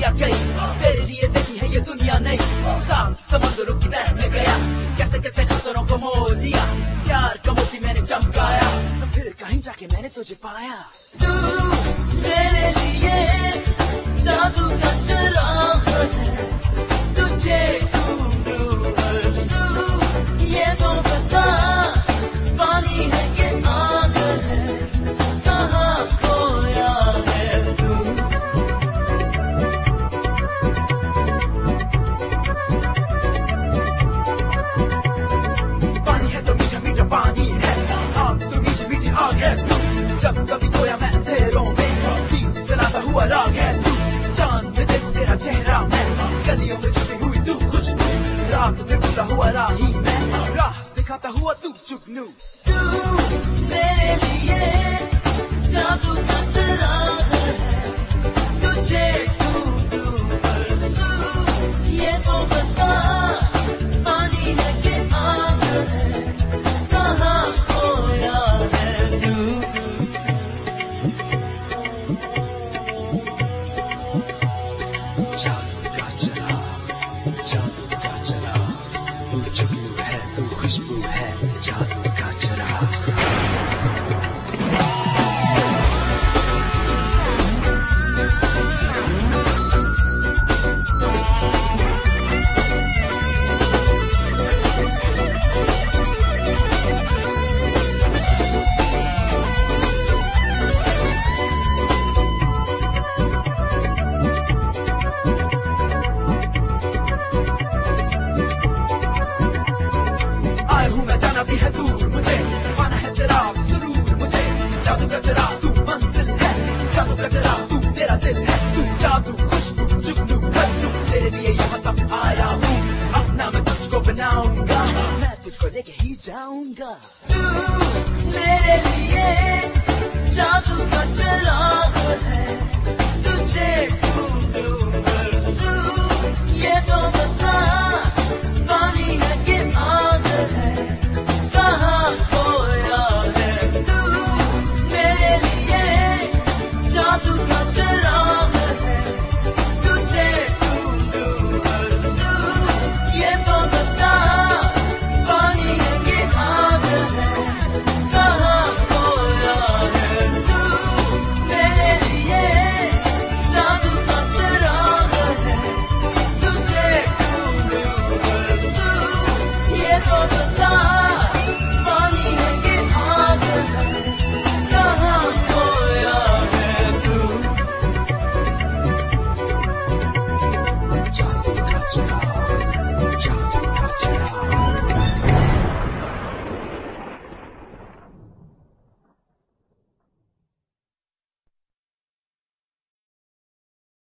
किया कई, तेरे लिए देखी है ये दुनिया नहीं। सात समंदरों की तह में गया, कैसे कैसे खतरों को मोल दिया, प्यार का मोती मैंने चमकाया, फिर कहीं जाके मैंने तुझे पाया। तू मेरे लिए जादू का चिराग है, तुझे ढूंढूं हंसू, ये तो बता पानी है कि आग है, कहाँ खोया है तू। पानी है तो मीठा मीठा पानी है, आग तो मीठी मीठी आग है तू। जब कभी खोया मैं अंधेरों में, दीप जलाता हुआ राग है तू। चांद में देखूं तेरा चेहरा मैं, गलियों में छुपी हुई तू खुशबू, रात में भूला हुआ राही मैं, राह दिखाता हुआ तू जुगनू। तू मेरे लिए जादू का चिराग है, तुझे ढूंढूं हंसू, ये तो बता पानी है कि आग है, कहाँ खोया है तू। जादू का चिराग, जादू का चिराग, तू जुगनू है तू खुशबू है, जादू का चिराग। आया हूँ मैं जाना भी है दूर मुझे, पाना है चिराग जरूर मुझे, जादू का चिराग तू मंजिल है, जादू का चिराग तू तेरा दिल है, तू जादू खुशबू जुगनू हंसू, तेरे लिए यहाँ तक आया हूँ, अपना मैं तुझको बनाऊंगा, मैं तुझको लेके ही जाऊंगा। तू मेरे लिए